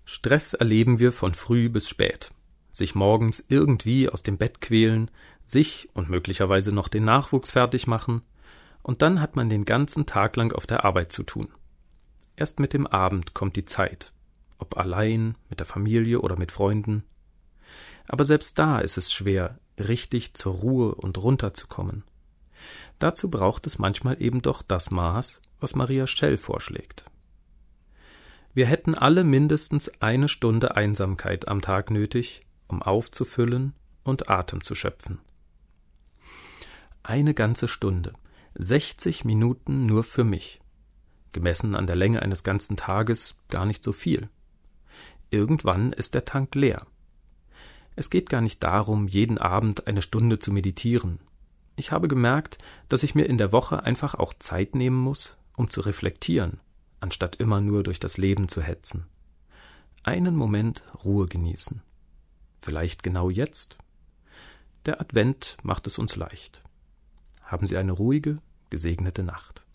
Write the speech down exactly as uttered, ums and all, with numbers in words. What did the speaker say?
Stress erleben wir von früh bis spät. Sich morgens irgendwie aus dem Bett quälen, sich und möglicherweise noch den Nachwuchs fertig machen, und dann hat man den ganzen Tag lang auf der Arbeit zu tun. Erst mit dem Abend kommt die Zeit, ob allein, mit der Familie oder mit Freunden. Aber selbst da ist es schwer, richtig zur Ruhe und runterzukommen. Dazu braucht es manchmal eben doch das Maß, was Maria Schell vorschlägt. Wir hätten alle mindestens eine Stunde Einsamkeit am Tag nötig, um aufzufüllen und Atem zu schöpfen. Eine ganze Stunde, sechzig Minuten nur für mich. Gemessen an der Länge eines ganzen Tages gar nicht so viel. Irgendwann ist der Tank leer. Es geht gar nicht darum, jeden Abend eine Stunde zu meditieren. Ich habe gemerkt, dass ich mir in der Woche einfach auch Zeit nehmen muss, um zu reflektieren, anstatt immer nur durch das Leben zu hetzen. Einen Moment Ruhe genießen. Vielleicht genau jetzt? Der Advent macht es uns leicht. Haben Sie eine ruhige, gesegnete Nacht.